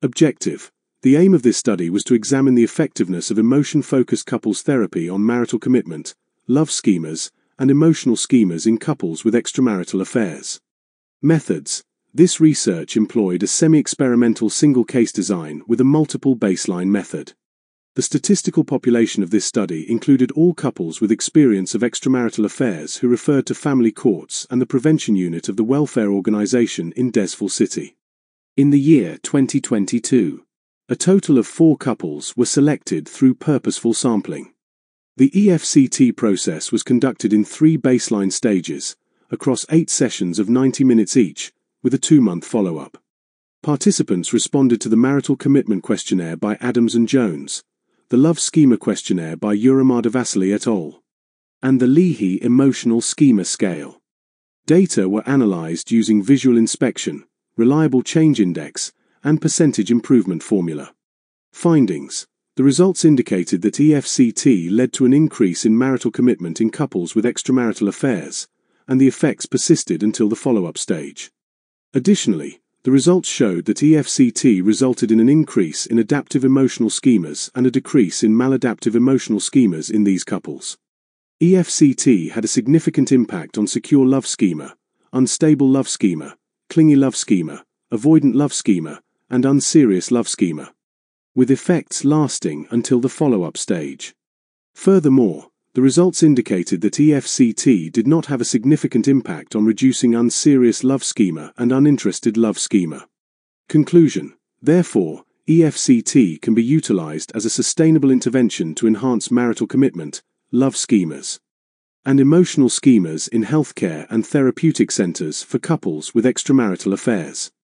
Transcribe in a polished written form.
Objective. The aim of this study was to examine the effectiveness of emotion-focused couples therapy on marital commitment, love schemas, and emotional schemas in couples with extramarital affairs. Methods. This research employed a semi-experimental single-case design with a multiple baseline method. The statistical population of this study included all couples with experience of extramarital affairs who referred to family courts and the prevention unit of the welfare organization in Desville City. In the year 2022, a total of 4 couples were selected through purposeful sampling. The EFCT process was conducted in 3 baseline stages, across 8 sessions of 90 minutes each, with a 2-month follow-up. Participants responded to the Marital Commitment Questionnaire by Adams and Jones, the Love Schema Questionnaire by Uramadavasili et al., and the Leahy Emotional Schema Scale. Data were analyzed using visual inspection, reliable change index, and percentage improvement formula. Findings. The results indicated that EFCT led to an increase in marital commitment in couples with extramarital affairs, and the effects persisted until the follow-up stage. Additionally, the results showed that EFCT resulted in an increase in adaptive emotional schemas and a decrease in maladaptive emotional schemas in these couples. EFCT had a significant impact on secure love schema, unstable love schema, clingy love schema, avoidant love schema, and unserious love schema, with effects lasting until the follow-up stage. Furthermore, the results indicated that EFCT did not have a significant impact on reducing unserious love schema and uninterested love schema. Conclusion. Therefore, EFCT can be utilized as a sustainable intervention to enhance marital commitment, love schemas, and emotional schemas in healthcare and therapeutic centers for couples with extramarital affairs.